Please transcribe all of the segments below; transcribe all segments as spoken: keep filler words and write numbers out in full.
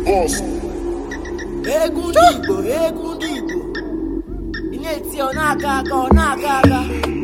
boss. Egun dìgbò, egun dìgbò. Ilé tí ọ̀nà àgàgà, ọ̀nà àgàgà.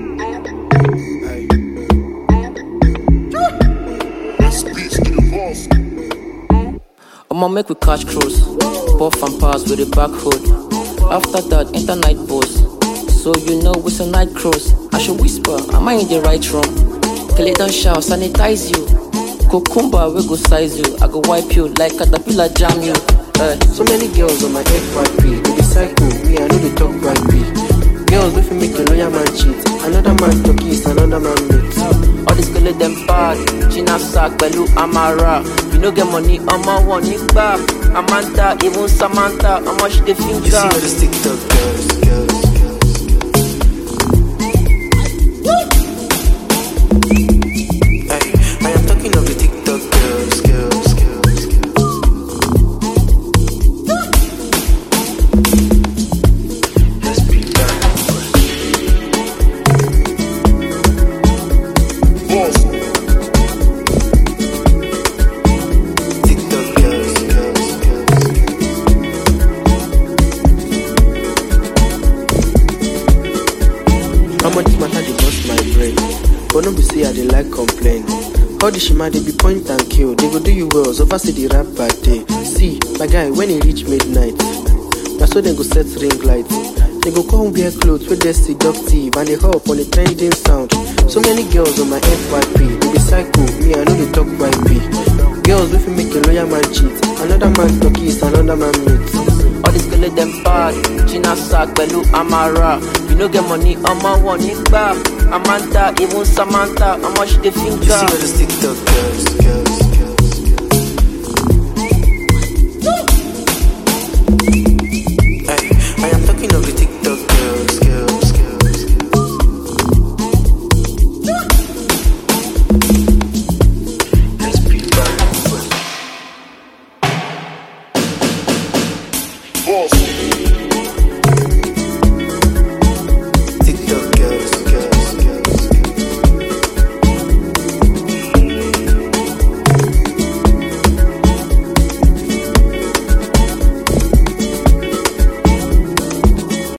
Speech to the boss. I'ma make we catch cruise, puff and pass with the back hood. After that, enter night boss. So you know it's a night cruise. I should whisper, am I in the right room? Kill it and shout, sanitize you. Cucumber, we go size you. I go wipe you like caterpillar jam you. Uh, So many girls on my F Y P, they be psycho, me I know they talk Y P. Girls if you make a lawyer man cheat, another man to kiss, another man meet. all these girls them bad. China sack, Belu Amara. You no get money, I'ma want it back. Amanda, even Samantha, how much they feel You see all these TikTok girls, girls, girls. Hey, I am talking of the TikTok girls, girls, girls, girls. Let's be done. Boss. TikTok girls, girls, girls. How much matter they bust my brain? But no be say I dey like complain. All the shima they be point and kill. They go do you well, so far say the rap bad day. See, my guy, when he reach midnight, that's so they go set ring light. They go come wear clothes with they seductive and they hop on the trending sound. So many girls on my F Y P, they be psycho, me I know they talk Y P. Girls if you make a lawyer man cheat, another man to kiss, another man meet. all these girls them bad. China sack, Belu Amara. You no get money, I'ma want it back. Amanda, even Samantha, how much they feel You see all these TikTok girls, girls, girls. Hey, I am talking of the TikTok girls, girls, girls. Let's be done. Boss.